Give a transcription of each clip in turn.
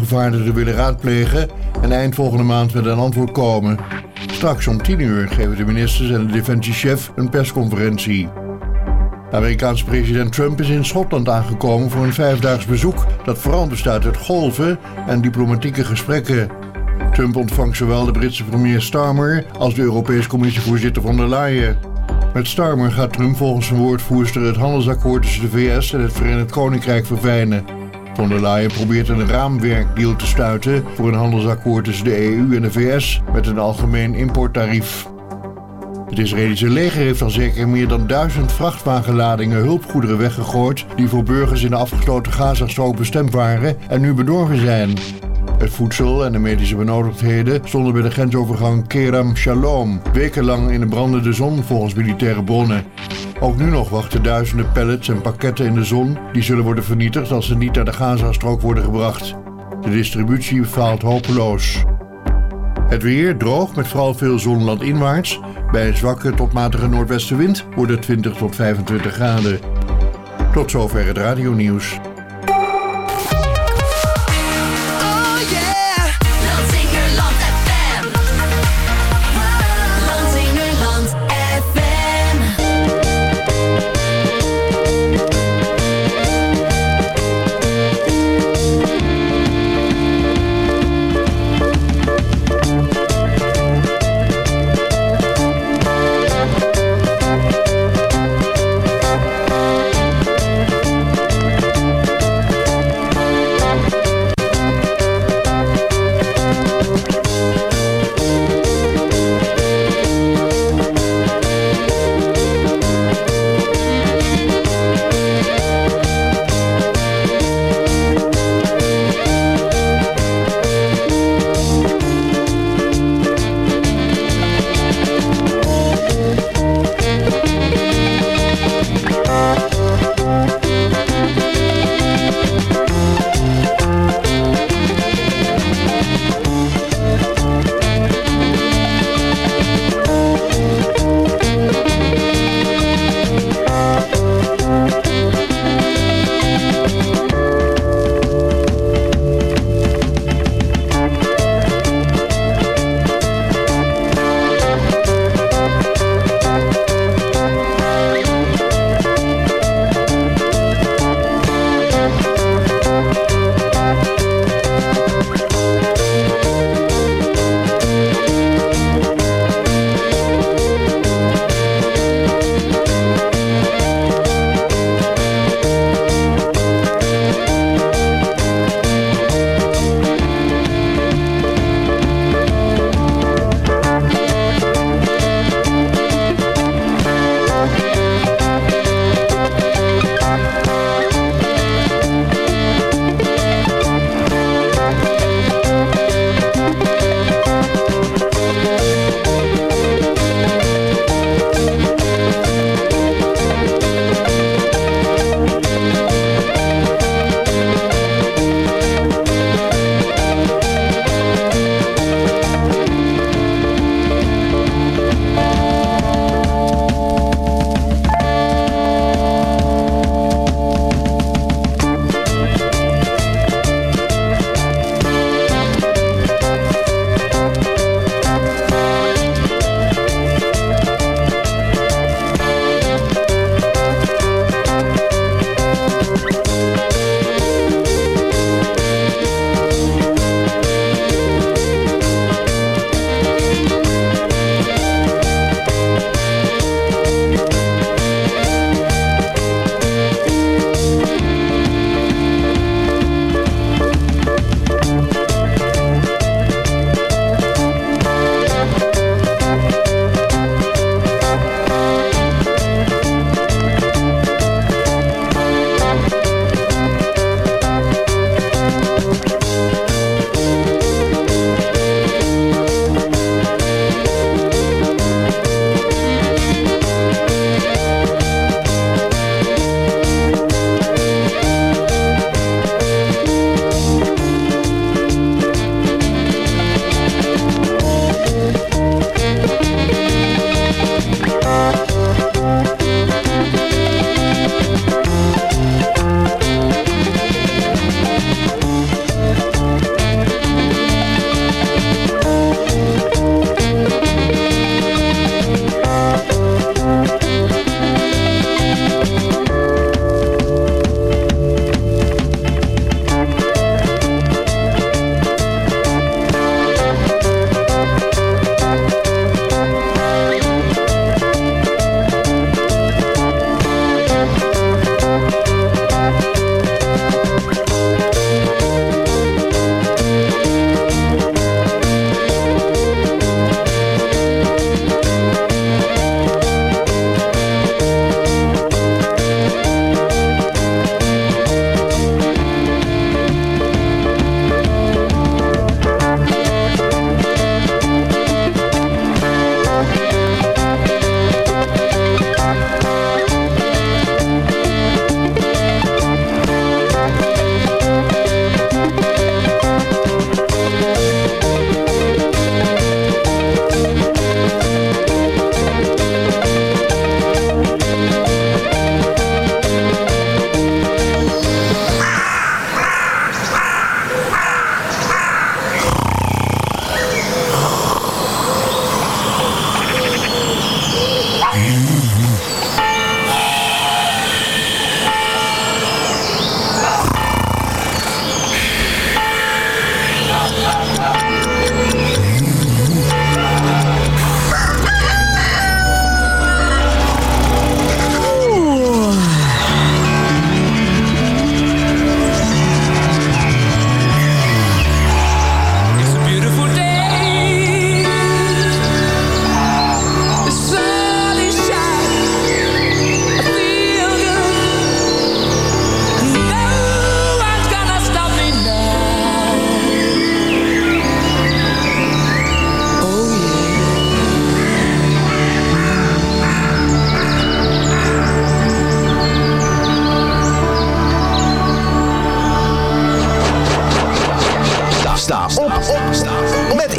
afgevaardigden willen raadplegen en eind volgende maand met een antwoord komen. Straks om 10:00 geven de ministers en de defensiechef een persconferentie. De Amerikaanse president Trump is in Schotland aangekomen voor een 5-daags bezoek dat vooral bestaat uit golven en diplomatieke gesprekken. Trump ontvangt zowel de Britse premier Starmer als de Europese Commissievoorzitter von der Leyen. Met Starmer gaat Trump volgens zijn woordvoerster het handelsakkoord tussen de VS en het Verenigd Koninkrijk verfijnen. Von der Leyen probeert een raamwerkdeal te sluiten voor een handelsakkoord tussen de EU en de VS met een algemeen importtarief. Het Israëlische leger heeft al zeker meer dan 1000 vrachtwagenladingen hulpgoederen weggegooid die voor burgers in de afgesloten Gazastrook bestemd waren en nu bedorven zijn. Het voedsel en de medische benodigdheden stonden bij de grensovergang Kerem Shalom wekenlang in de brandende zon volgens militaire bronnen. Ook nu nog wachten duizenden pallets en pakketten in de zon die zullen worden vernietigd als ze niet naar de Gazastrook worden gebracht. De distributie faalt hopeloos. Het weer droog met vooral veel zon landinwaarts. Bij een zwakke tot matige noordwestenwind wordt het 20 tot 25 graden. Tot zover het radionieuws.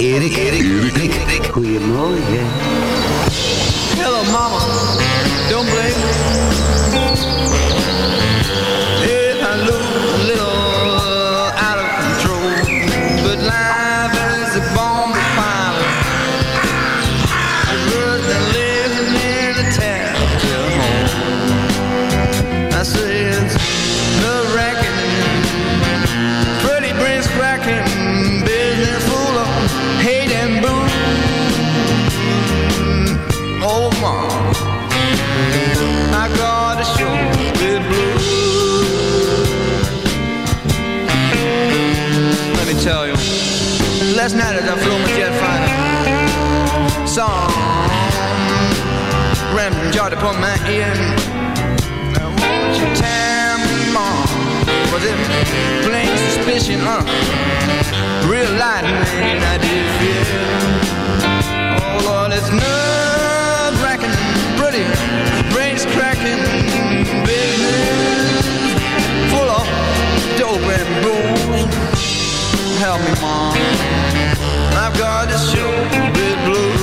Erik. Goedemorgen. Hello, mama. Don't blame me if I look a little out of control, but life is a bomb to pilot. The bird that lives in the telltale home. I say it's nerve-wracking, pretty brains cracking, business full of hate and boo. Oh, mom, I got a show with blue. Let me tell you, last night as I flew my jet fighter, song random jar to put my ear. Now won't you tell me, mom, was it plain suspicion, real lightning I did feel? Oh Lord, it's nerve-wracking, pretty brains cracking, business full of dope and booze. Help me, mom, I've got this show with blue.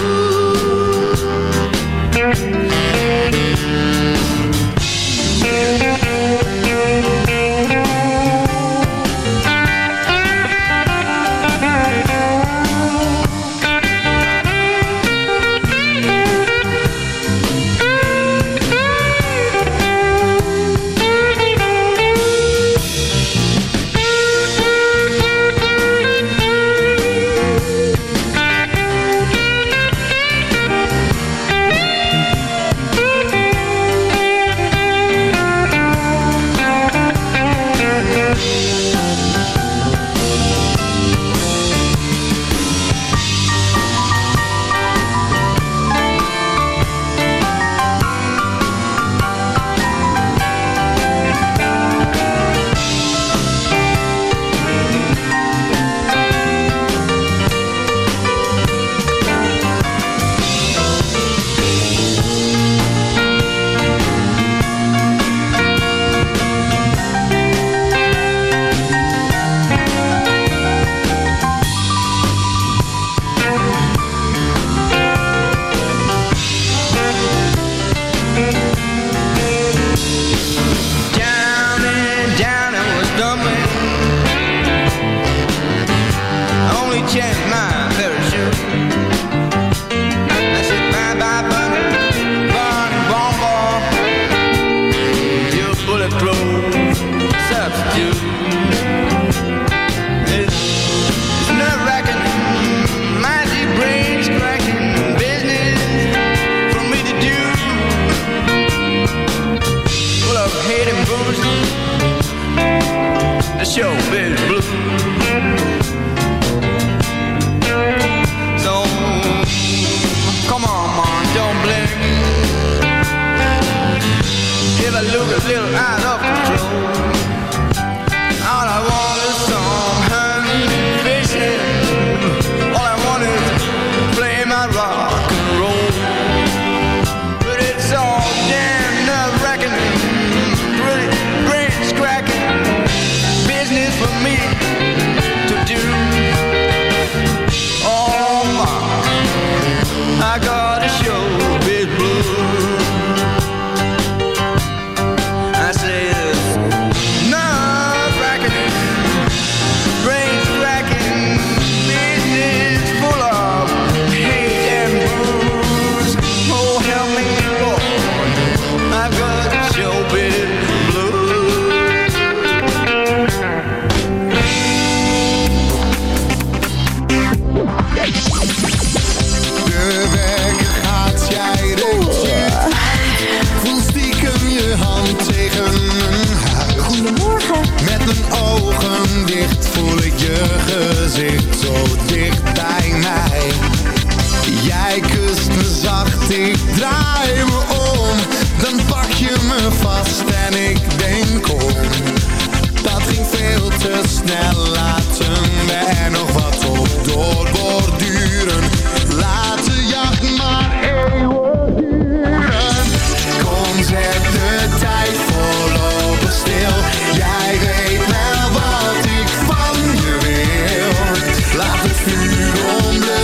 Vuur omleven.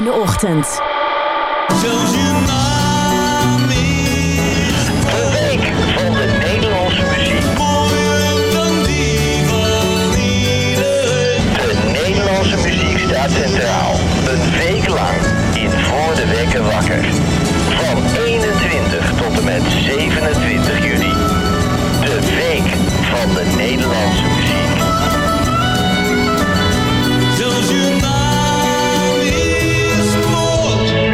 de ochtend. Zelfs je naam is de week van de Nederlandse muziek. mooier dan die van iedereen. De Nederlandse muziek staat centraal. Een week lang in Voor de Wekker Wakker. Van 21 tot en met 27 juni. De week van de Nederlandse muziek. Zelfs je naam is mooi.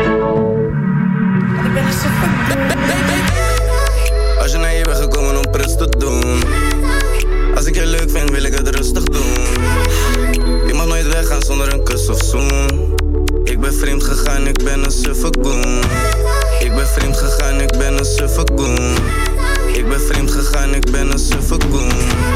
Als je naar hier bent gekomen om prins te doen. Als ik je leuk vind, wil ik het rustig doen. Je mag nooit weggaan zonder een kus of zoen. Ik ben vreemd gegaan, ik ben een suffergoon. Ik ben vreemd gegaan, ik ben een suffergoon. Ik ben vreemd gegaan, ik ben een suffergoon.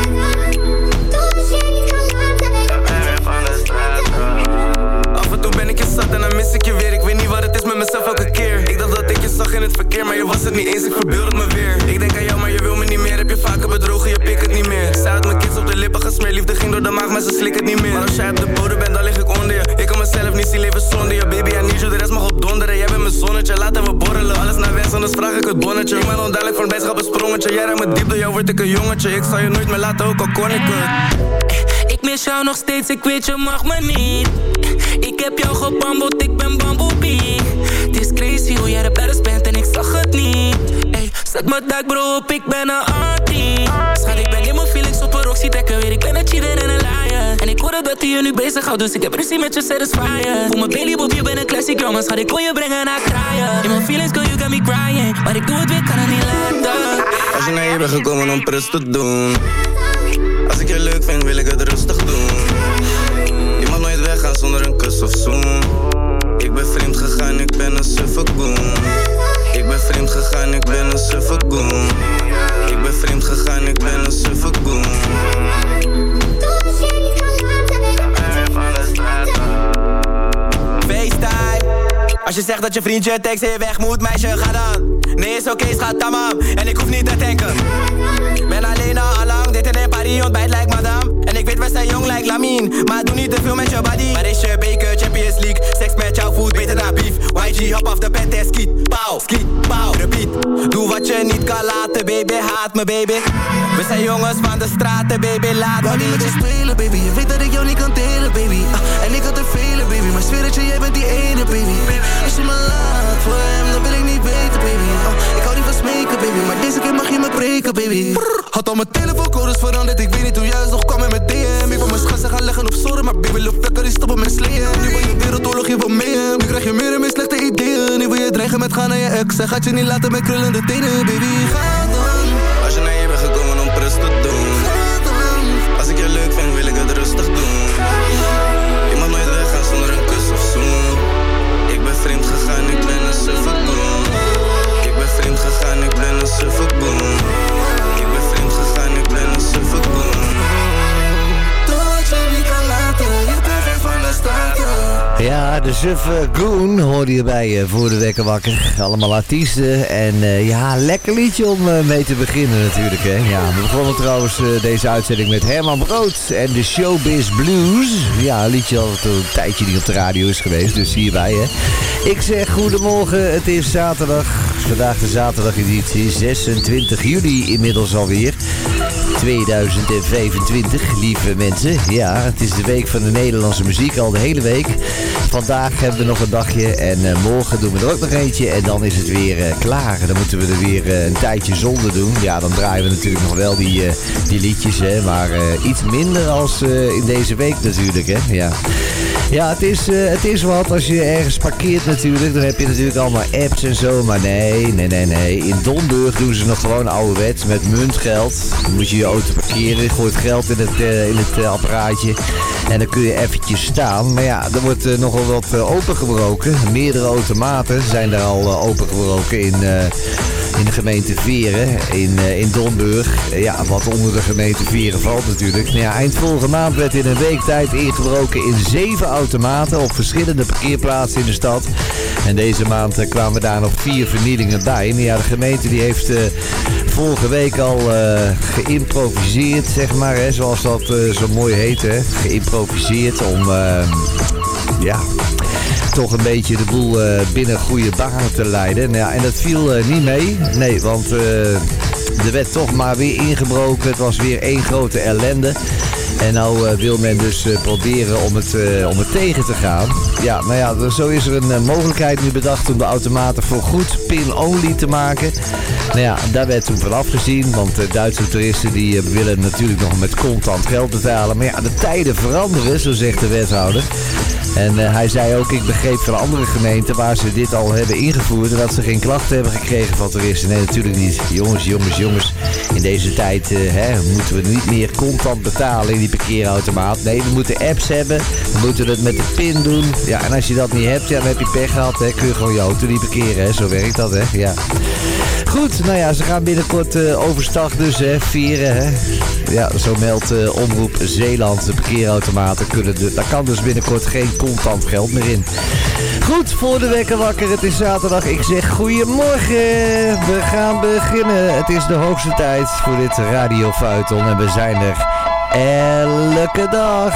Af en toe ben ik je zat en dan mis ik je weer. Ik weet niet wat het is met mezelf elke keer. Ik dacht dat ik je zag in het verkeer, maar je was het niet eens, ik verbeeld het me weer. Ik denk aan jou, maar je wil me niet meer. Heb je vaker bedrogen, je pik het niet meer. Zij had mijn kids op de lippen gesmeerd. Liefde ging door de maag, maar ze slik het niet meer. Maar als jij op de bodem bent, dan lig ik onder je. Ik kan mezelf niet zien leven zonder je. Baby, I need you, de rest mag op donderen. Jij bent mijn zonnetje, laten we borrelen. Alles naar wens, anders vraag ik het bonnetje. Ik ben onduidelijk van blijdschap een sprongetje. Jij raakt me diep, door jou word ik een jongetje. Ik zal je nooit meer laten, ook al kon ik het. Ik mis jou nog steeds, ik weet je mag me niet. Ik heb jou gebambeld, ik ben Bumblebee. Het is crazy hoe jij de baddest bent en ik zag het niet. Ey, zet me dak bro op, ik ben een auntie. Schat, ik ben in mijn feelings op een Roxy trekken weer. Ik ben een cheater en een liar. En ik hoorde dat hij je nu bezig houdt, dus ik heb ruzie met je satisfier. Voor mijn Bailey Bob, je bent een classic girl, maar schat, ik kon je brengen naar kraaien. In mijn feelings, girl, you got me crying. Maar ik doe het weer, kan het niet laten. Als je naar hier bent gekomen om prins te doen. Als ik je leuk vind, wil ik het rustig doen. Je mag nooit weggaan zonder een kus of zoen. Ik ben vreemd gegaan, ik ben een suffergoon. Ik ben vreemd gegaan, ik ben een suffergoon. Ik ben vreemd gegaan, ik ben een suffergoon. FaceTime. Als je zegt dat je vriendje tekst en je weg moet, meisje, ga dan. Nee, is oké, schat, tamam. En ik hoef niet te tanken. Ben alleen al lang, dit in Paris, ontbijt lijkt madame. En ik weet we zijn jong lijkt Lamine, maar doe niet te veel met je body. Maar is je beker, Champions League, seks met jouw voet, beter dan beef. YG, hop af de bed en skiet, pauw, repeat. Doe wat je niet kan laten, baby, haat me, baby. We zijn jongens van de straten, baby, laat me, niet met je spelen, baby, je weet dat ik jou niet kan delen, baby. En ik had er vele, baby, maar zweer dat jij bent die ene, baby. Als je me laat voor hem, dan wil ik niet weten, baby. Ik hou niet van smeken, baby, maar deze keer mag je me breken, baby. Had al mijn telefooncodes veranderd, ik weet niet hoe juist nog kwam in mijn DM. Ik wil mijn schassen gaan leggen op zorgen, maar baby, loop lekker, die stoppen met sleeën. Nu wil je wereldoorlog, je wil mee hem. Nu krijg je meer en meer slechte ideeën. Nu wil je dreigen met gaan naar je ex. En gaat je niet laten met krullende tenen, baby. Ga dan. Als je naar hier bent gekomen om prins te doen. Ga dan. Als ik je leuk vind, wil ik het rustig doen. Je mag nooit weggaan zonder een kus of zoen. Ik ben vreemd gegaan, ik ben een suffergoon. Ik ben vreemd gegaan, ik ben een suffergoon. Ik ben vreemd gegaan, ik ben een suffergoon. Doe wat je niet kan laten, je bent ver van de straten. Ja, de suffe Goon hoorde je bij Voor de Wekker Wakker. Allemaal artiesten en ja, lekker liedje om mee te beginnen natuurlijk, hè. Ja, we begonnen trouwens deze uitzending met Herman Brood en de Showbiz Blues. Ja, een liedje al een tijdje niet op de radio is geweest, dus hierbij, hè. Ik zeg goedemorgen, het is zaterdag, vandaag de zaterdageditie, 26 juli inmiddels alweer. 2025, lieve mensen. Ja, het is de week van de Nederlandse muziek, al de hele week. Vandaag hebben we nog een dagje en morgen doen we er ook nog eentje. En dan is het weer klaar. Dan moeten we er weer een tijdje zonder doen. Ja, dan draaien we natuurlijk nog wel die liedjes, hè. Maar iets minder als in deze week natuurlijk, hè. Ja. Ja, het is wat als je ergens parkeert natuurlijk. Dan heb je natuurlijk allemaal apps en zo. Maar nee. In Domburg doen ze nog gewoon ouderwets met muntgeld. Dan moet je je auto parkeren. Je gooit geld in het apparaatje. En dan kun je eventjes staan. Maar ja, er wordt nogal wat opengebroken. Meerdere automaten zijn er al opengebroken in de gemeente Veren, in Domburg. Ja, wat onder de gemeente Veren valt natuurlijk. Nou ja, eind vorige maand werd in een week tijd ingebroken in 7 automaten op verschillende parkeerplaatsen in de stad. En deze maand kwamen daar nog 4 vernielingen bij. Nou ja, de gemeente die heeft vorige week al geïmproviseerd, zeg maar, hè, zoals dat zo mooi heet, hè. Geïmproviseerd om, toch een beetje de boel binnen goede banen te leiden. Nou ja, en dat viel niet mee. Nee, want er werd toch maar weer ingebroken. Het was weer één grote ellende. En nou wil men dus proberen om het tegen te gaan. Ja, nou ja, zo is er een mogelijkheid nu bedacht om de automaten voor goed pin-only te maken. Nou ja, daar werd toen van afgezien, want Duitse toeristen die willen natuurlijk nog met contant geld betalen. Maar ja, de tijden veranderen, zo zegt de wethouder. En hij zei ook, ik begreep van andere gemeenten waar ze dit al hebben ingevoerd en dat ze geen klachten hebben gekregen van toeristen. Nee, natuurlijk niet. Jongens. In deze tijd moeten we niet meer contant betalen in die parkeerautomaat. Nee, we moeten apps hebben. We moeten het met de pin doen. Ja, en als je dat niet hebt, ja, dan heb je pech gehad. Hè. Kun je gewoon je auto niet parkeren. Hè. Zo werkt dat, hè. Ja. Goed, nou ja, ze gaan binnenkort overstag dus, hè. Vieren, hè. Ja, zo meldt Omroep Zeeland. De parkeerautomaten daar kan dus binnenkort geen contant geld meer in. Goed, voor de wekker wakker. Het is zaterdag. Ik zeg goedemorgen. We gaan beginnen. Het is de hoogste tijd voor dit radiofeuilleton. En we zijn er elke dag.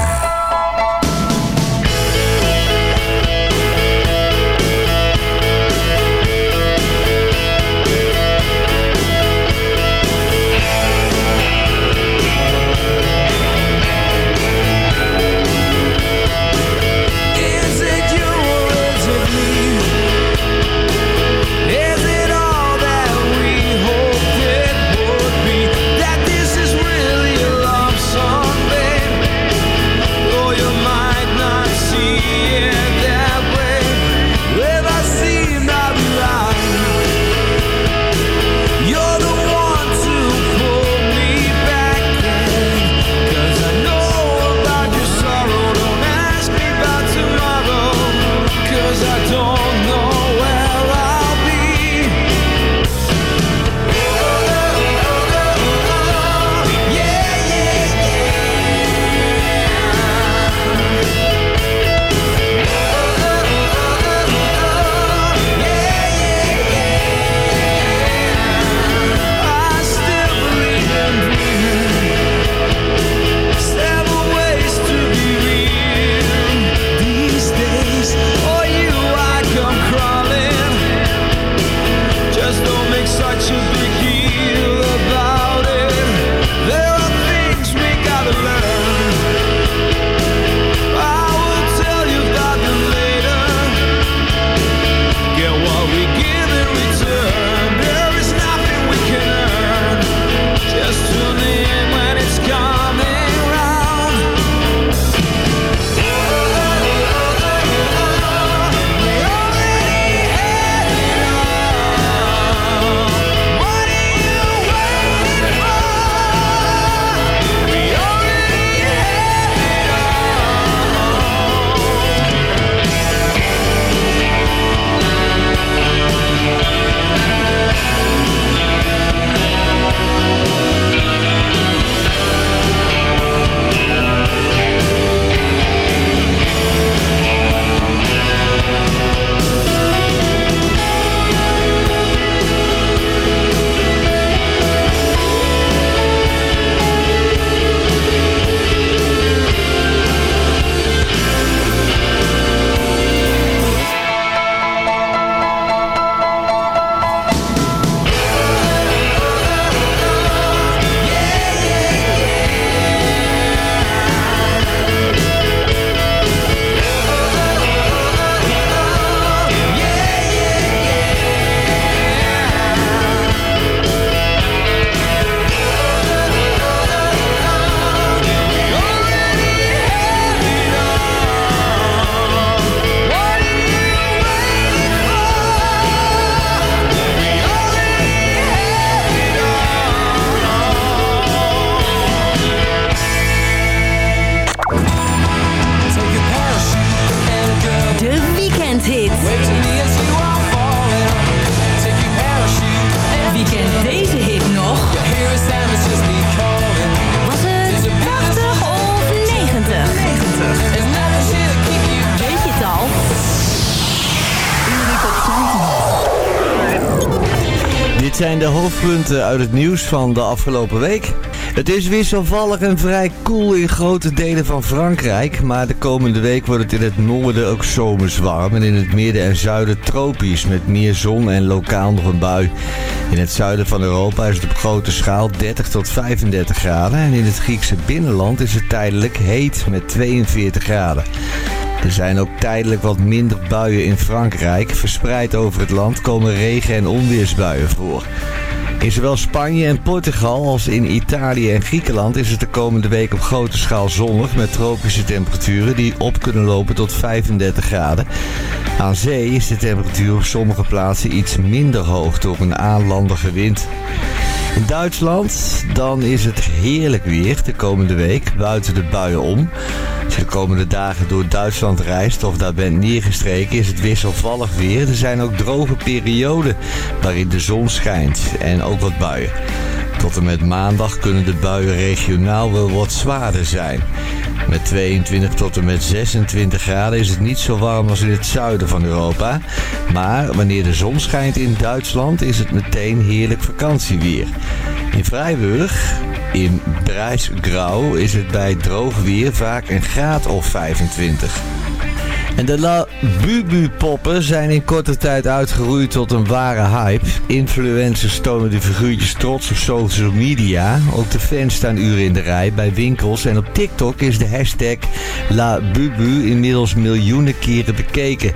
Dit zijn de hoofdpunten uit het nieuws van de afgelopen week. Het is wisselvallig en vrij koel in grote delen van Frankrijk, maar de komende week wordt het in het noorden ook zomers warm en in het midden en zuiden tropisch met meer zon en lokaal nog een bui. In het zuiden van Europa is het op grote schaal 30 tot 35 graden en in het Griekse binnenland is het tijdelijk heet met 42 graden. Er zijn ook tijdelijk wat minder buien in Frankrijk. Verspreid over het land komen regen- en onweersbuien voor. In zowel Spanje en Portugal als in Italië en Griekenland is het de komende week op grote schaal zonnig met tropische temperaturen die op kunnen lopen tot 35 graden. Aan zee is de temperatuur op sommige plaatsen iets minder hoog door een aanlandige wind. In Duitsland, dan is het heerlijk weer de komende week, buiten de buien om. Als je de komende dagen door Duitsland reist of daar bent neergestreken, is het wisselvallig weer. Er zijn ook droge perioden waarin de zon schijnt en ook wat buien. Tot en met maandag kunnen de buien regionaal wel wat zwaarder zijn. Met 22 tot en met 26 graden is het niet zo warm als in het zuiden van Europa. Maar wanneer de zon schijnt in Duitsland is het meteen heerlijk vakantieweer. In Freiburg, in Breisgau, is het bij droog weer vaak een graad of 25. En de La Bubu-poppen zijn in korte tijd uitgeroeid tot een ware hype. Influencers tonen de figuurtjes trots op social media. Ook de fans staan uren in de rij bij winkels. En op TikTok is de hashtag La Bubu inmiddels miljoenen keren bekeken.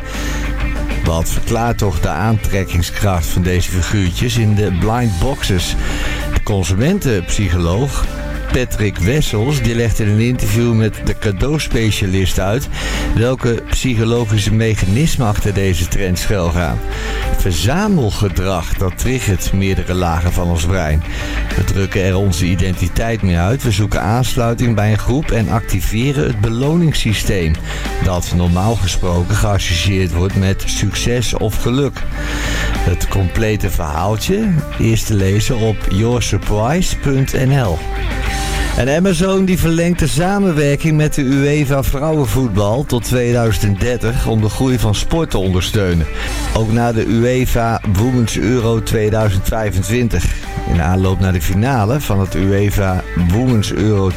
Wat verklaart toch de aantrekkingskracht van deze figuurtjes in de blind boxes. De consumentenpsycholoog Patrick Wessels die legt in een interview met de cadeauspecialist uit welke psychologische mechanismen achter deze trend schuilgaan. Verzamelgedrag, dat triggert meerdere lagen van ons brein. We drukken er onze identiteit mee uit, we zoeken aansluiting bij een groep en activeren het beloningssysteem, dat normaal gesproken geassocieerd wordt met succes of geluk. Het complete verhaaltje is te lezen op yoursurprise.nl. En Amazon die verlengt de samenwerking met de UEFA vrouwenvoetbal tot 2030 om de groei van sport te ondersteunen. Ook na de UEFA Women's Euro 2025. In aanloop naar de finale van het UEFA Women's Euro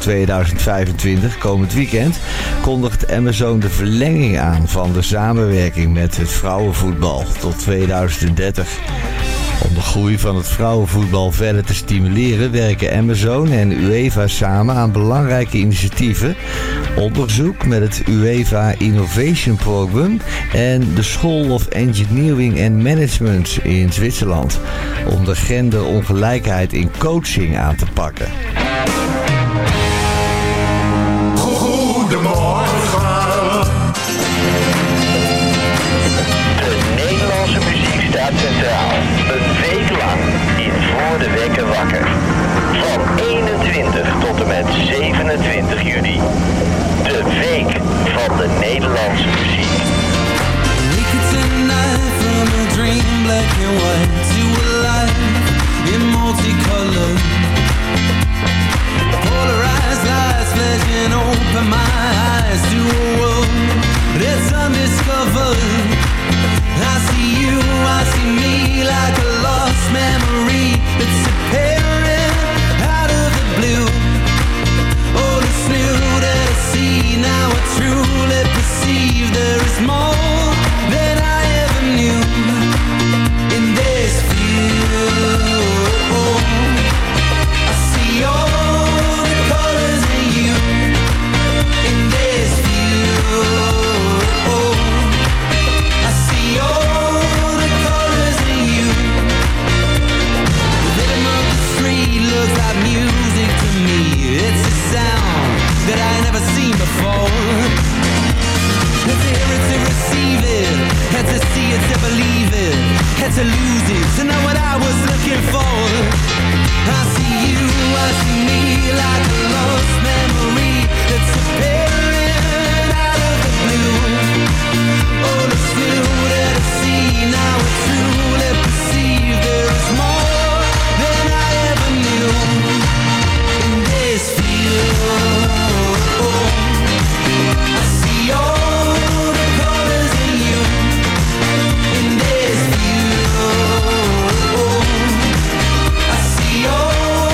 2025 komend weekend kondigt Amazon de verlenging aan van de samenwerking met het vrouwenvoetbal tot 2030. Om de groei van het vrouwenvoetbal verder te stimuleren werken Amazon en UEFA samen aan belangrijke initiatieven. Onderzoek met het UEFA Innovation Program en de School of Engineering and Management in Zwitserland. Om de genderongelijkheid in coaching aan te pakken. Goedemorgen. De Nederlandse muziek staat centraal. Een week lang in Voor de Wekken Wakker. Van 21 tot en met 27 juni. De week van de Nederlandse muziek. Wake it tonight from a dream, black and white to a life in multicolor. Polarized lights flashing open my eyes to a world that's undiscovered. I see you, I see me like a lost memory that's appearing out of the blue. Oh, it's new that I see, now I truly perceive there is more than I ever knew in this view. I see all the colors in you in this view. I see all the colors in you. The rhythm of the street looks like music to me. It's a sound that I never seen before. Had to hear it to receive it, had to see it to believe it, had to lose it to know what I was looking for. I see you, I see me like a lost memory that's appearing out of the blue. Oh, it's new that I see, now I truly perceive there is more than I ever knew in this field. I see all the colors in you in this view. I see all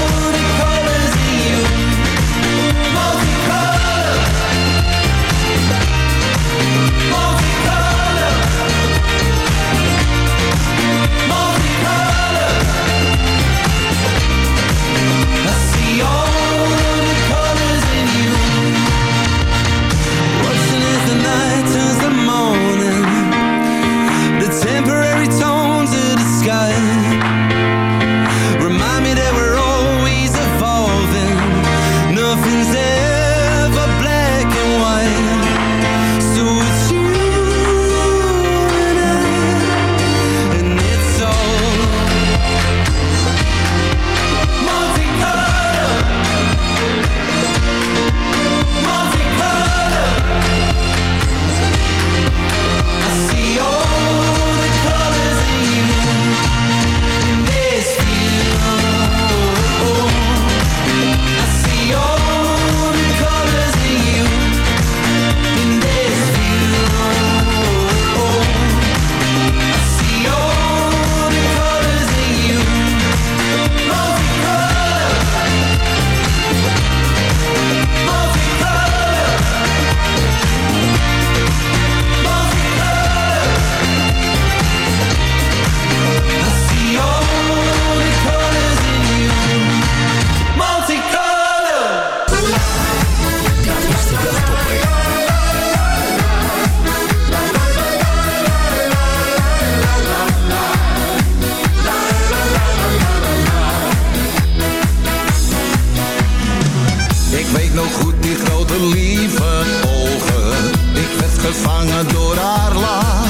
Ik weet nog goed die grote lieve ogen. Ik werd gevangen door haar lach.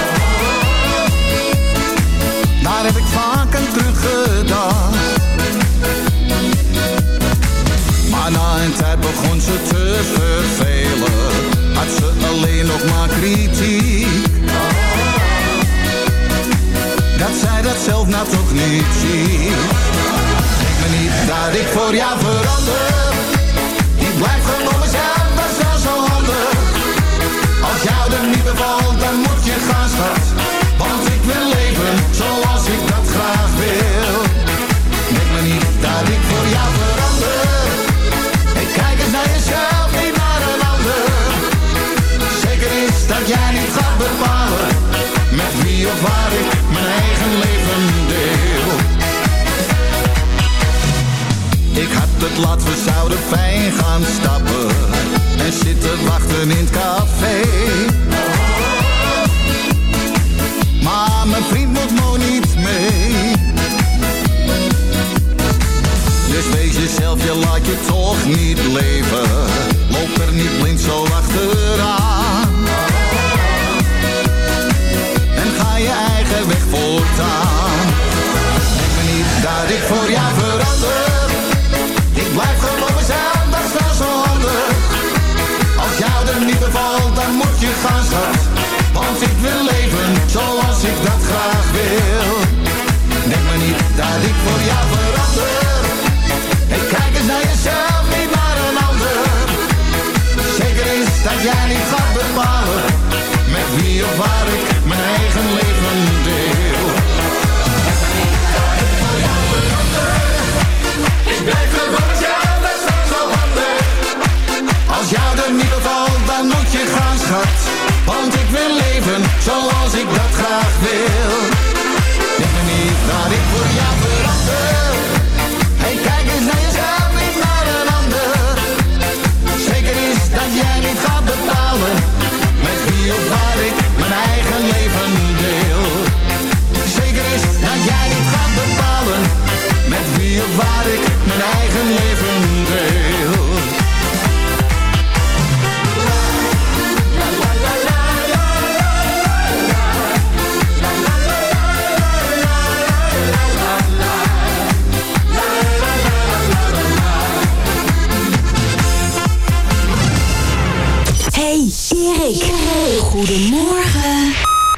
Daar heb ik vaak aan teruggedacht. Maar na een tijd begon ze te vervelen. Had ze alleen nog maar kritiek. Dat zij dat zelf nou toch niet ziet. Denk me niet dat ik voor jou verander. Ik blijf gewoon mezelf, dat is wel zo handig. Als jou er niet bevalt, dan moet je gaan, schat. Want ik wil leven zoals ik dat graag wil. Denk me niet dat ik voor jou verander. Ik kijk eens naar jezelf, niet naar een ander. Zeker is dat jij niet gaat bepalen met wie of waar ik mijn eigen leven deel. Ik had het laat, we zouden fijn gaan stappen en zitten wachten in het café. Maar mijn vriend moet nog niet mee. Dus wees jezelf, je laat je toch niet leven. Loop er niet blind zo achteraan. En ga je eigen weg voortaan. Denk me niet dat ik voor jou verander. Ik blijf gewoon mezelf, dat is wel zo handig. Als jou er niet bevalt, dan moet je gaan, schat. Want ik wil leven zoals ik dat graag wil. Denk me niet dat ik voor jou verander. Ik kijk eens naar jezelf, niet naar een ander. Zeker is dat jij niet gaat bepalen met wie of waar ik mijn eigen leven deel. Denk me niet dat ik voor jou verander. Ik blijf gewoon mezelf, dat is wel zo handig. Als jou er niet bevalt, dan moet je gaan, schat. Want ik wil leven zoals ik dat graag wil. Denk me niet dat ik voor jou verander. Hey, kijk eens naar jezelf, niet naar een ander. Zeker is dat jij niet gaat bepalen met wie of waar ik mijn eigen leven deel. Zeker is dat jij niet gaat bepalen met wie of waar ik mijn eigen leven deel. Hey, Erik. Goedemorgen.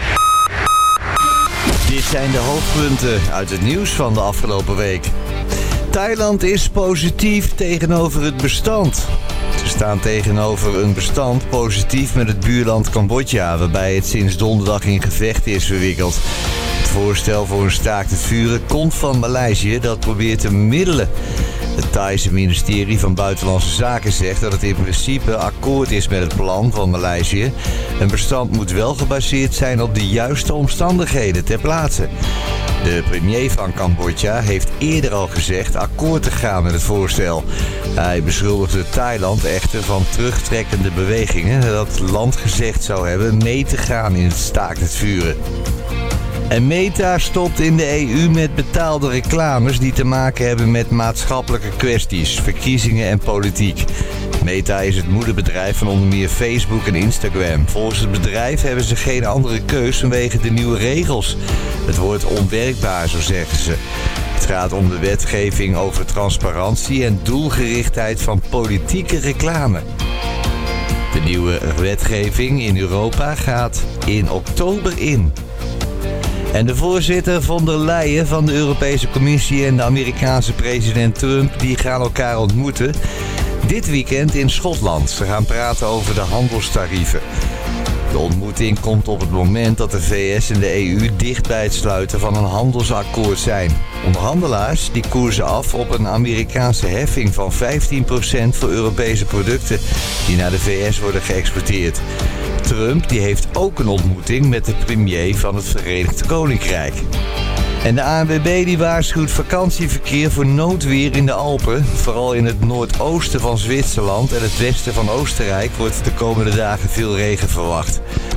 Dit zijn de hoofdpunten uit het nieuws van de afgelopen week. Thailand is positief tegenover het bestand. Ze staan tegenover een bestand positief met het buurland Cambodja, waarbij het sinds donderdag in gevecht is verwikkeld. Het voorstel voor een staakt het vuren komt van Maleisië, dat probeert te bemiddelen. Het Thaise ministerie van Buitenlandse Zaken zegt dat het in principe akkoord is met het plan van Maleisië. Een bestand moet wel gebaseerd zijn op de juiste omstandigheden ter plaatse. De premier van Cambodja heeft eerder al gezegd akkoord te gaan met het voorstel. Hij beschuldigde Thailand echter van terugtrekkende bewegingen, dat het land gezegd zou hebben mee te gaan in het staakt het vuren. En Meta stopt in de EU met betaalde reclames die te maken hebben met maatschappelijke kwesties, verkiezingen en politiek. Meta is het moederbedrijf van onder meer Facebook en Instagram. Volgens het bedrijf hebben ze geen andere keus vanwege de nieuwe regels. Het wordt onwerkbaar, zo zeggen ze. Het gaat om de wetgeving over transparantie en doelgerichtheid van politieke reclame. De nieuwe wetgeving in Europa gaat in oktober in. En de voorzitter von der Leyen van de Europese Commissie en de Amerikaanse president Trump die gaan elkaar ontmoeten dit weekend in Schotland. Ze gaan praten over de handelstarieven. De ontmoeting komt op het moment dat de VS en de EU dicht bij het sluiten van een handelsakkoord zijn. Onderhandelaars die koersen af op een Amerikaanse heffing van 15% voor Europese producten die naar de VS worden geëxporteerd. Trump die heeft ook een ontmoeting met de premier van het Verenigd Koninkrijk. En de ANWB die waarschuwt vakantieverkeer voor noodweer in de Alpen. Vooral in het noordoosten van Zwitserland en het westen van Oostenrijk wordt de komende dagen veel regen verwacht.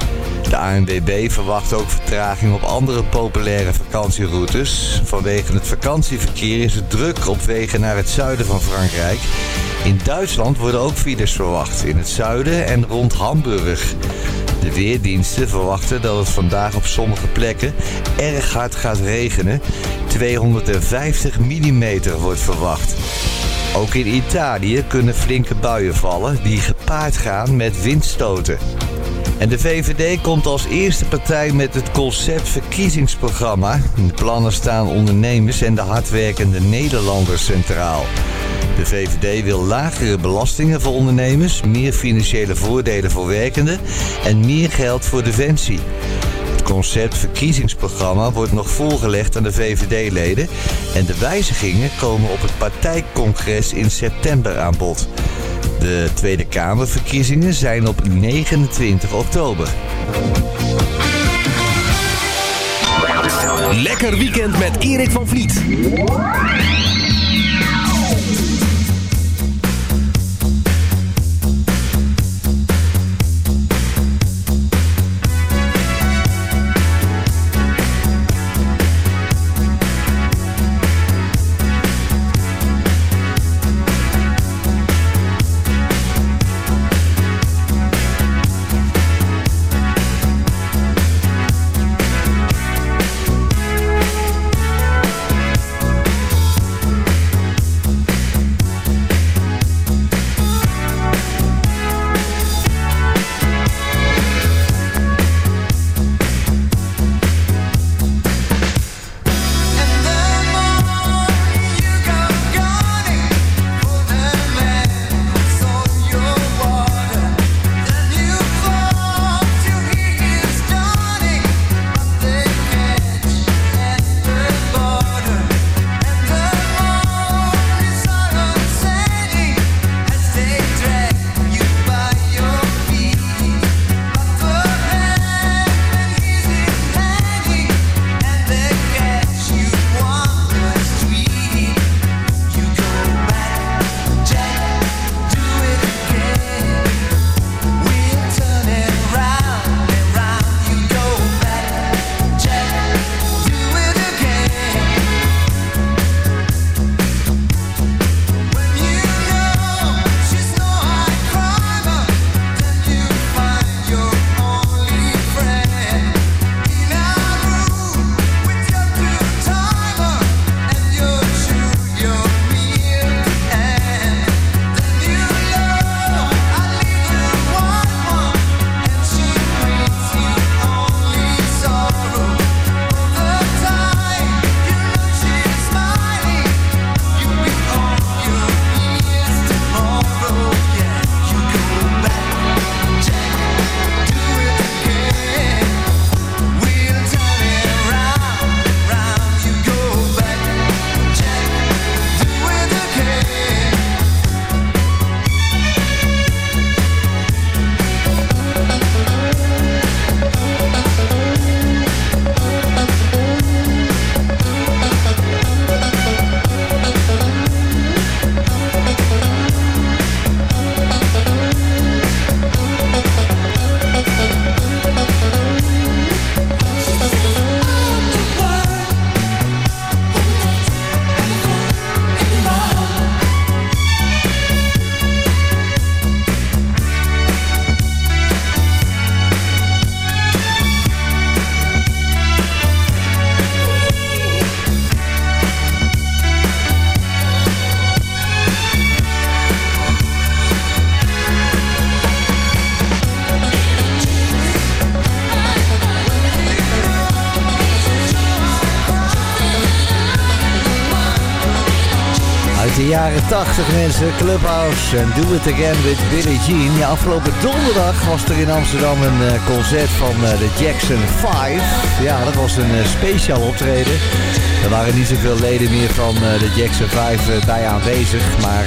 De ANWB verwacht ook vertraging op andere populaire vakantieroutes. Vanwege het vakantieverkeer is het druk op wegen naar het zuiden van Frankrijk. In Duitsland worden ook files verwacht, in het zuiden en rond Hamburg. De weerdiensten verwachten dat het vandaag op sommige plekken erg hard gaat regenen. 250 mm wordt verwacht. Ook in Italië kunnen flinke buien vallen die gepaard gaan met windstoten. En de VVD komt als eerste partij met het conceptverkiezingsprogramma. In de plannen staan ondernemers en de hardwerkende Nederlanders centraal. De VVD wil lagere belastingen voor ondernemers, meer financiële voordelen voor werkenden en meer geld voor defensie. Het conceptverkiezingsprogramma wordt nog voorgelegd aan de VVD-leden en de wijzigingen komen op het partijcongres in september aan bod. De Tweede Kamerverkiezingen zijn op 29 oktober. Lekker weekend met Erik van Vliet. De jaren 80 mensen, Clubhouse en Do It Again with Billie Jean. Ja, afgelopen donderdag was er in Amsterdam een concert van de Jackson 5. Ja, dat was een speciaal optreden. Er waren niet zoveel leden meer van de Jackson 5 bij aanwezig. Maar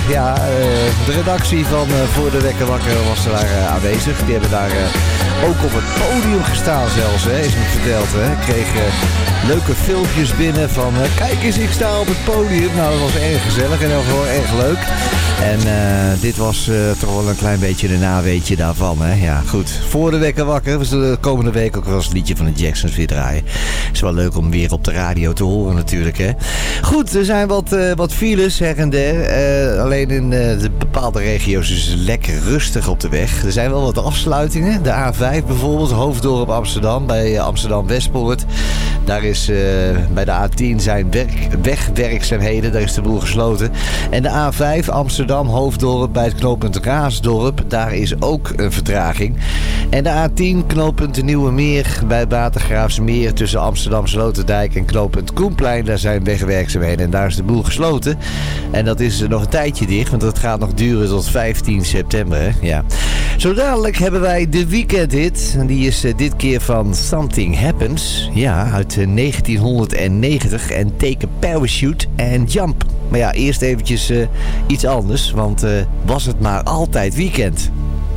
de redactie van Voor de Wekker Wakker was daar aanwezig. Die hebben daar ook op het podium gestaan zelfs, is me verteld. Ik kreeg leuke filmpjes binnen van kijk eens, ik sta op het podium. Nou, dat was erg gezellig en ook wel erg leuk. En dit was toch wel een klein beetje de naweetje daarvan. Hè? Ja, goed. Voor de wekker wakker. We zullen de komende week ook wel eens een liedje van de Jacksons weer draaien. Is wel leuk om weer op de radio te horen natuurlijk. Hè? Goed, er zijn wat files her en der. Alleen in de bepaalde regio's is het lekker rustig op de weg. Er zijn wel wat afsluitingen. De A5 bijvoorbeeld, Hoofddorp Amsterdam, bij Amsterdam-Westpoort. Daar is bij de A10 zijn wegwerkzaamheden. Daar is de boel gesloten. En de A5 Amsterdam-Hoofddorp bij het knooppunt Raasdorp. Daar is ook een vertraging. En de A10 knooppunt Nieuwe Meer bij Watergraafsmeer tussen Amsterdam-Sloterdijk en knooppunt Koenplein. Daar zijn wegwerkzaamheden en daar is de boel gesloten. En dat is nog een tijdje dicht, want dat gaat nog duren tot 15 september. Hè? Ja. Zo dadelijk hebben wij de weekendhit. En die is dit keer van Something Happens. Ja, uit 1990. En Take a Parachute and Jump. Maar ja, eerst eventjes iets anders. Want was het maar altijd weekend.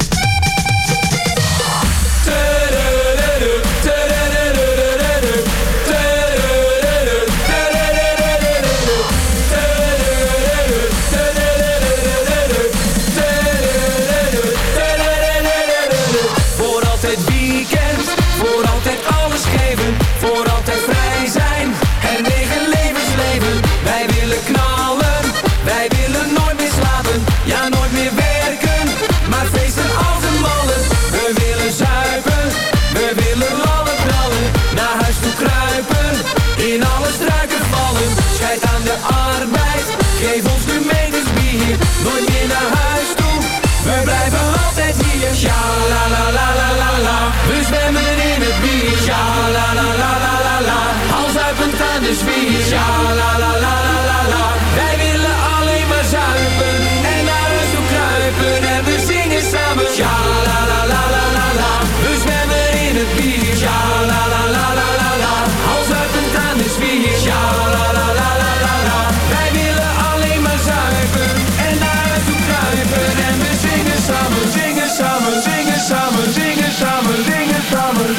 Geef ons nu meters bier, nooit meer naar huis toe. We blijven altijd hier. Sja la la la la la la. We zwemmen in het bier. Sja la la la la la la. Als uitpunt aan de zwier. Sja la la la la la la. Wij willen alleen maar zuipen en naar huis toe kruipen. En we zingen samen. Sja la la la la la la. We zwemmen in het bier. Sja la la la la la la. Als uitpunt aan de zwier. Sja la la la la la la. Wij willen alleen maar zuipen en naar huis toe kruipen. En we zingen samen, zingen samen, zingen samen, zingen samen, zingen samen,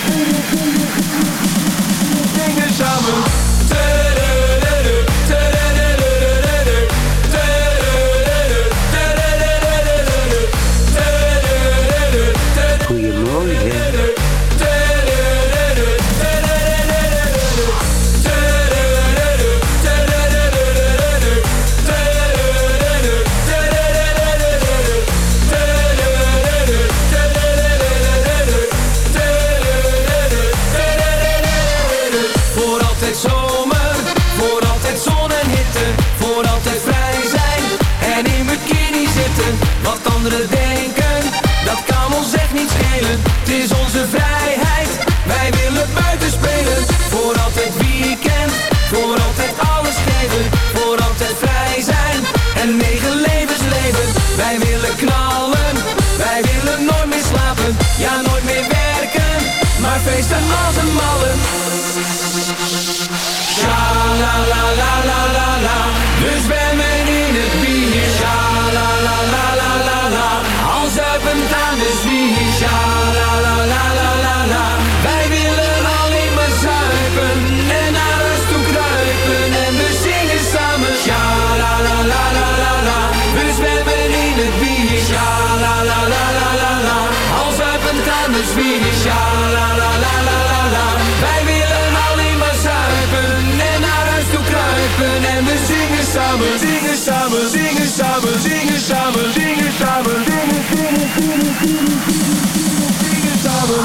zingen samen. Goedemorgen. Wat anderen denken, dat kan ons echt niet schelen. Het is onze vrijheid, wij willen buiten spelen. Voor altijd weekend, voor altijd alles geven. Voor altijd vrij zijn en 9 levens leven. Wij willen knallen, wij willen nooit meer slapen. Ja, nooit meer werken, maar feesten als een malle. Sha la la la la la la. We zwemmen in het bier. Sha la la la la la la. Al zuipend aan de zwier. Sha la la la la la la. Wij willen alleen maar zuipen en naar huis toe kruipen. En we zingen samen. Sha la la la la la la. We zwemmen in het bier. Sha la la la la la la. Al zuipend aan de zwier. Sha la la la la la la. Wij willen alleen maar zuipen en naar huis toe kruipen. En we zingen samen, zingen samen, zingen samen, zingen samen, zingen samen, zingen, zingen, zingen, zingen, zingen samen.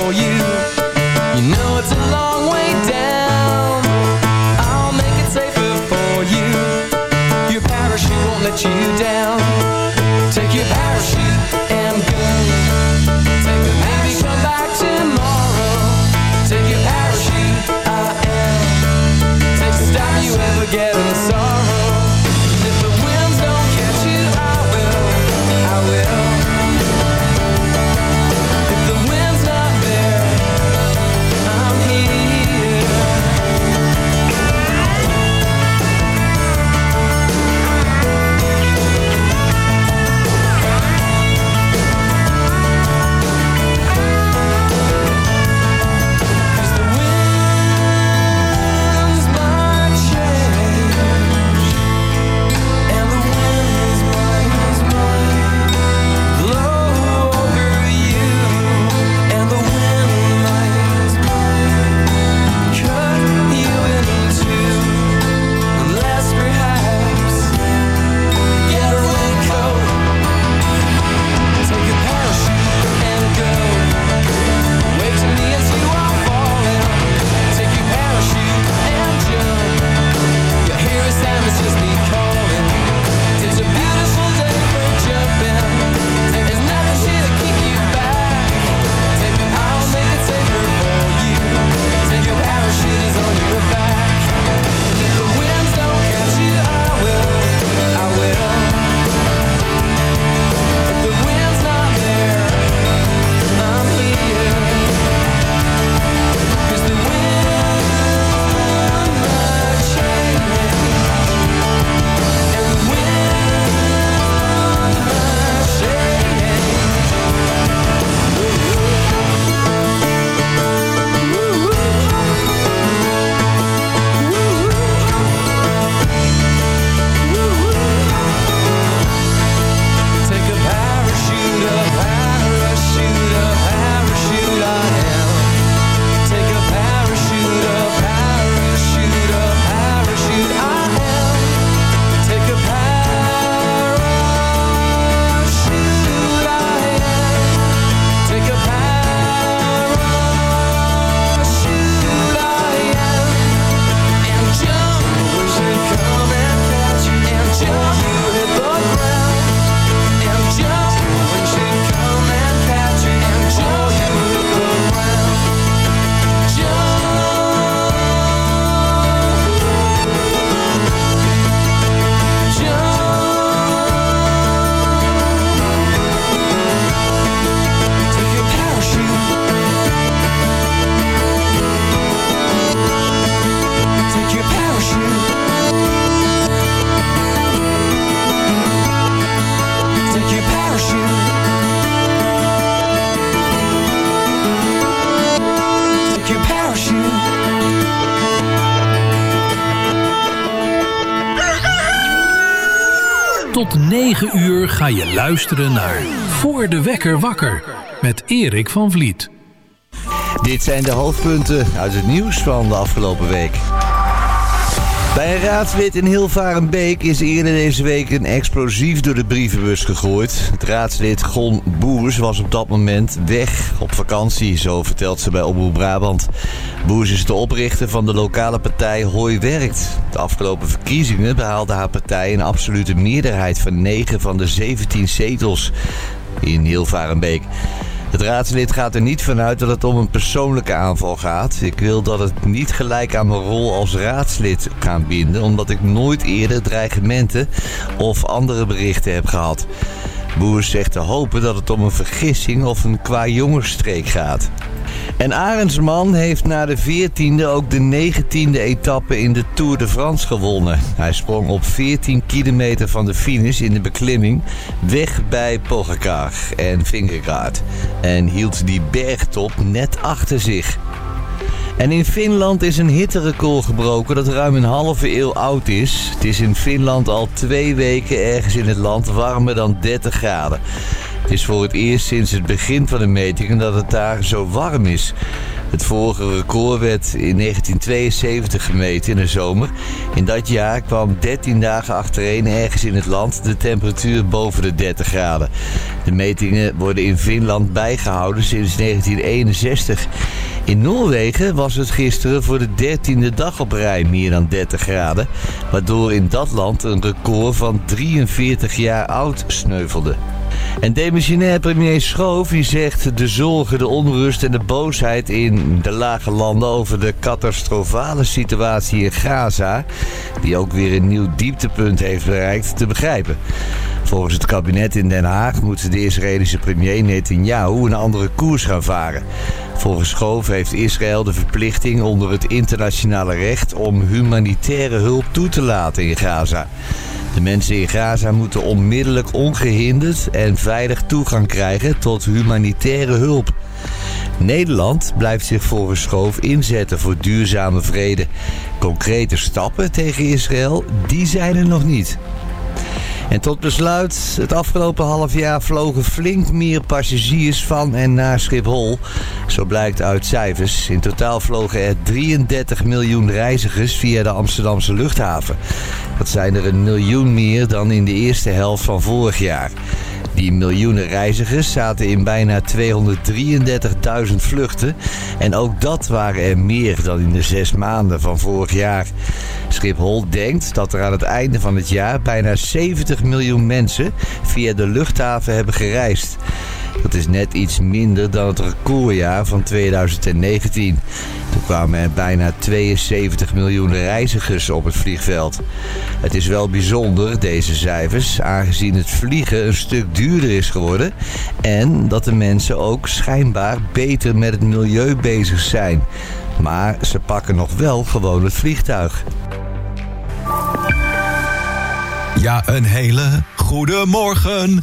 for you. You know it's a long way down. I'll make it safer for you. Your parachute won't let you down. Take your parachute and go. Take a maybe come back tomorrow. Take your parachute, I am. Take the stop you ever get in sorrow. If the winds don't catch you, I will. If the wind's not there, I'm here. Tot 9 uur ga je luisteren naar Voor de Wekker Wakker met Erik van Vliet. Dit zijn de hoofdpunten uit het nieuws van de afgelopen week. Bij een raadslid in Hilvarenbeek is eerder deze week een explosief door de brievenbus gegooid. Het raadslid Gon Boers was op dat moment weg op vakantie, zo vertelt ze bij Omroep Brabant. Boers is de oprichter van de lokale partij Hoi Werkt. De afgelopen verkiezingen behaalde haar partij een absolute meerderheid van 9 van de 17 zetels in Hilvarenbeek. Het raadslid gaat er niet vanuit dat het om een persoonlijke aanval gaat. Ik wil dat het niet gelijk aan mijn rol als raadslid gaan binden, omdat ik nooit eerder dreigementen of andere berichten heb gehad. Boers zegt te hopen dat het om een vergissing of een kwajongersstreek gaat. En Arendsman heeft na de 14e ook de 19e etappe in de Tour de France gewonnen. Hij sprong op 14 kilometer van de finish in de beklimming weg bij Pogacar en Vingegaard en hield die bergtop net achter zich. En in Finland is een hitterecord gebroken dat ruim een halve eeuw oud is. Het is in Finland al 2 weken ergens in het land warmer dan 30 graden. Het is voor het eerst sinds het begin van de metingen dat het daar zo warm is. Het vorige record werd in 1972 gemeten in de zomer. In dat jaar kwam 13 dagen achtereen ergens in het land de temperatuur boven de 30 graden. De metingen worden in Finland bijgehouden sinds 1961. In Noorwegen was het gisteren voor de 13e dag op rij meer dan 30 graden, waardoor in dat land een record van 43 jaar oud sneuvelde. En demissionair premier Schoof die zegt de zorgen, de onrust en de boosheid in de lage landen over de catastrofale situatie in Gaza, die ook weer een nieuw dieptepunt heeft bereikt, te begrijpen. Volgens het kabinet in Den Haag moet de Israëlische premier Netanyahu een andere koers gaan varen. Volgens Schoof heeft Israël de verplichting onder het internationale recht om humanitaire hulp toe te laten in Gaza. De mensen in Gaza moeten onmiddellijk ongehinderd en veilig toegang krijgen tot humanitaire hulp. Nederland blijft zich volgens Schoof inzetten voor duurzame vrede. Concrete stappen tegen Israël, die zijn er nog niet. En tot besluit, het afgelopen half jaar vlogen flink meer passagiers van en naar Schiphol. Zo blijkt uit cijfers. In totaal vlogen er 33 miljoen reizigers via de Amsterdamse luchthaven. Dat zijn er 1 miljoen meer dan in de eerste helft van vorig jaar. Die miljoenen reizigers zaten in bijna 233.000 vluchten. En ook dat waren er meer dan in de 6 maanden van vorig jaar. Schiphol denkt dat er aan het einde van het jaar bijna 70 miljoen mensen via de luchthaven hebben gereisd. Dat is net iets minder dan het recordjaar van 2019. Toen kwamen er bijna 72 miljoen reizigers op het vliegveld. Het is wel bijzonder, deze cijfers, aangezien het vliegen een stuk duurder is geworden en dat de mensen ook schijnbaar beter met het milieu bezig zijn. Maar ze pakken nog wel gewoon het vliegtuig. Ja, een hele goede morgen.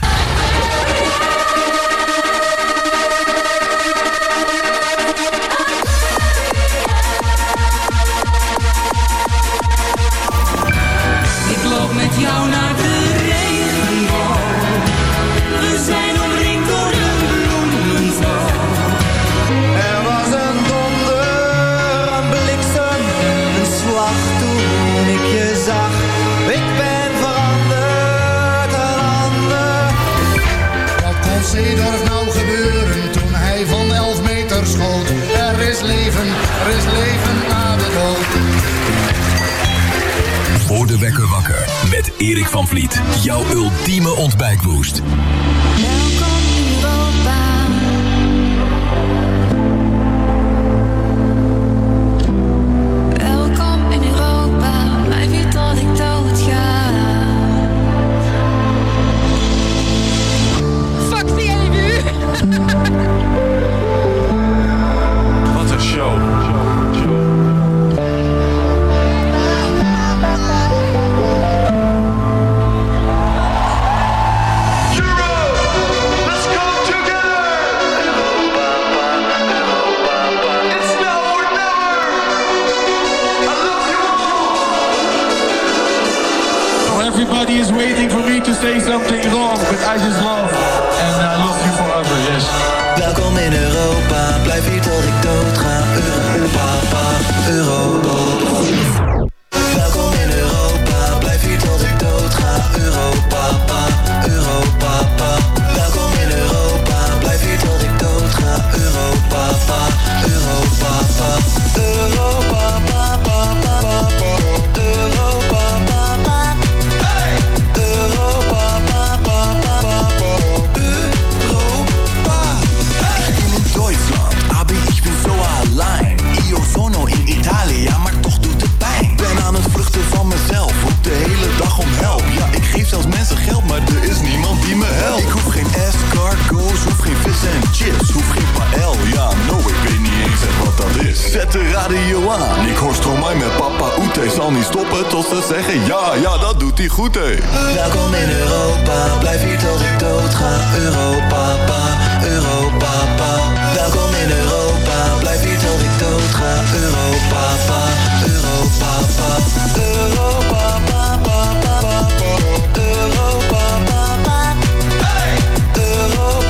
Ik loop met jou naar de regenboog. We zijn omringd door een bloemenval. Er was een donder, een bliksem, een slag toen ik je zag. Ik ben veranderd, een ander. Wat kon Seedorf nou gebeuren toen hij van 11 meter schoot? Er is leven na de dood. Voor de wekker wakker met Erik van Vliet. Jouw ultieme ontbijtboost. Welkom in Europa. Welkom in Europa. Blijf hier tot ik dood ga. Fuck the EMU. Wat een show. Everybody is waiting for me to say something wrong, but I just love and I love you forever, yes. Welkom in Europa, blijf hier tot ik dood ga. Europa, Europa. Welkom in Europa, blijf hier tot ik dood ga. Europa, Europa. Welkom in Europa, blijf hier tot ik dood ga. Europa, Europa. Europa, zelfs mensen geld, maar er is niemand die me helpt. Ik hoef geen escargots, hoef geen vis en chips, hoef geen paël, ja, no, ik weet niet eens echt wat dat is. Zet de radio aan, ik hoor Stromae met Papa Oete. Zal niet stoppen tot ze zeggen, ja, dat doet hij goed, hé. Welkom in Europa, blijf hier tot ik dood ga. Europa, Europa. Welkom in Europa, blijf hier tot ik dood ga. Europa, Europa. Europa, Europa.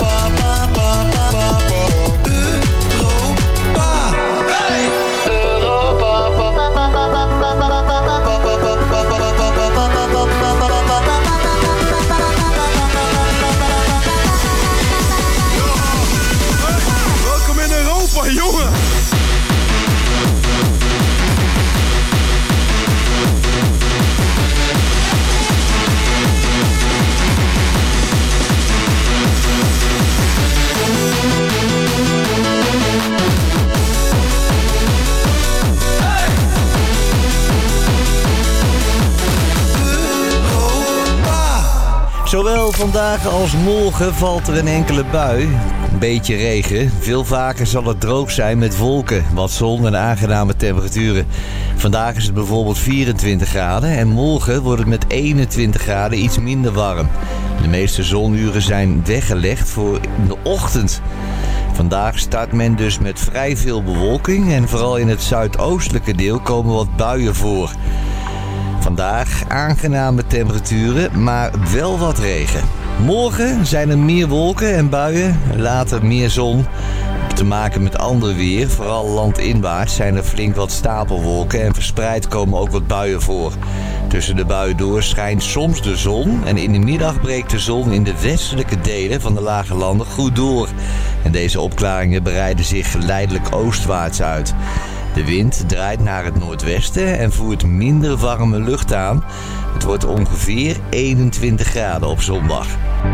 Zowel vandaag als morgen valt er een enkele bui. Een beetje regen. Veel vaker zal het droog zijn met wolken, wat zon en aangename temperaturen. Vandaag is het bijvoorbeeld 24 graden en morgen wordt het met 21 graden iets minder warm. De meeste zonuren zijn weggelegd voor in de ochtend. Vandaag start men dus met vrij veel bewolking en vooral in het zuidoostelijke deel komen wat buien voor. Vandaag aangename temperaturen, maar wel wat regen. Morgen zijn er meer wolken en buien, later meer zon. Te maken met ander weer, vooral landinwaarts zijn er flink wat stapelwolken en verspreid komen ook wat buien voor. Tussen de buien door schijnt soms de zon en in de middag breekt de zon in de westelijke delen van de lage landen goed door. En deze opklaringen breiden zich geleidelijk oostwaarts uit. De wind draait naar het noordwesten en voert minder warme lucht aan. Het wordt ongeveer 21 graden op zondag.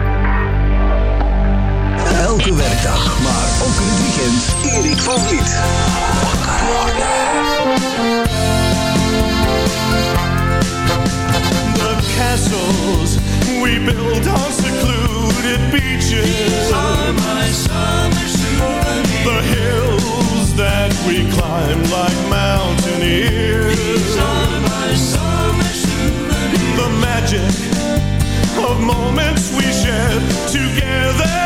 Elke werkdag, maar ook in het weekend. Erik van Vliet. The castles we built on secluded beaches. These are my summer souvenirs. The hills that we climbed like mountaineers. These are my summer souvenirs. The magic of moments we shared together.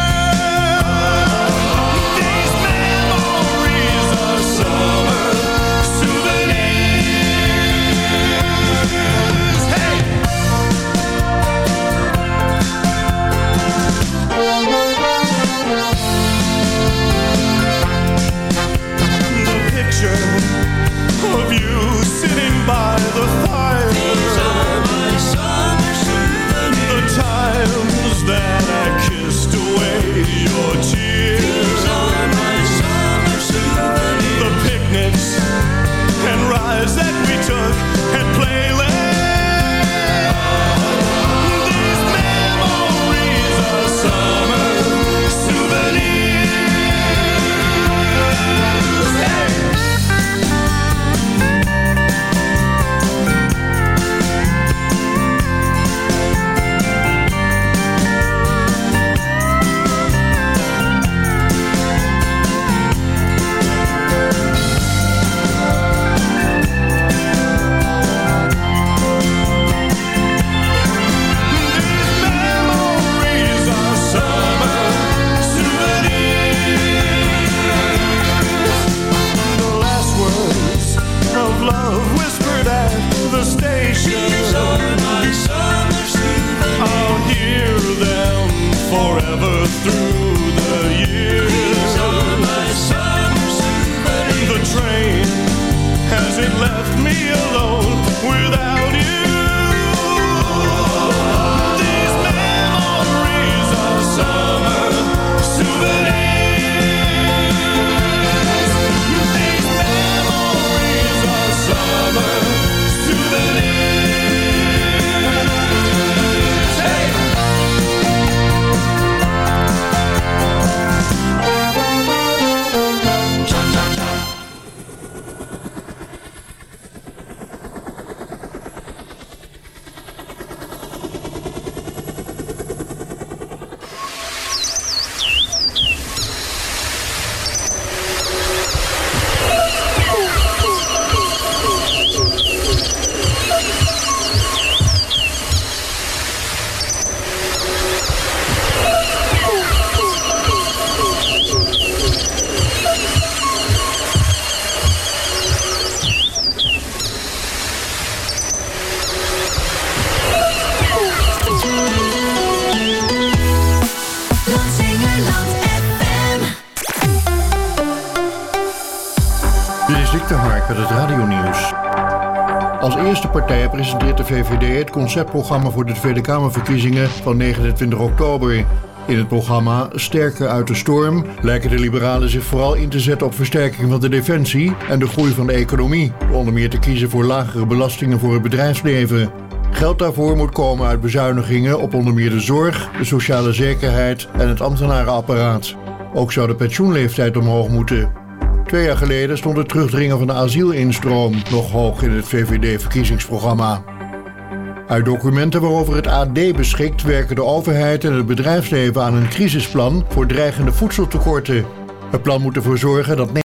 Of you sitting by the fire. These are my summer souvenirs. The times that I kissed away your tears. These are my summer souvenirs. The picnics and rides that we took at Playland. These memories are summer souvenirs. Hey! Through the years, these are my summer souvenirs. The train hasn't left me alone without you. These memories are summer souvenirs. These memories are summer souvenirs. Hey! Met het radionieuws. Als eerste partij presenteert de VVD het conceptprogramma voor de Tweede Kamerverkiezingen van 29 oktober. In het programma Sterker uit de storm lijken de liberalen zich vooral in te zetten op versterking van de defensie en de groei van de economie, door onder meer te kiezen voor lagere belastingen voor het bedrijfsleven. Geld daarvoor moet komen uit bezuinigingen op onder meer de zorg, de sociale zekerheid en het ambtenarenapparaat. Ook zou de pensioenleeftijd omhoog moeten. 2 jaar geleden stond het terugdringen van de asielinstroom nog hoog in het VVD-verkiezingsprogramma. Uit documenten waarover het AD beschikt werken de overheid en het bedrijfsleven aan een crisisplan voor dreigende voedseltekorten. Het plan moet ervoor zorgen dat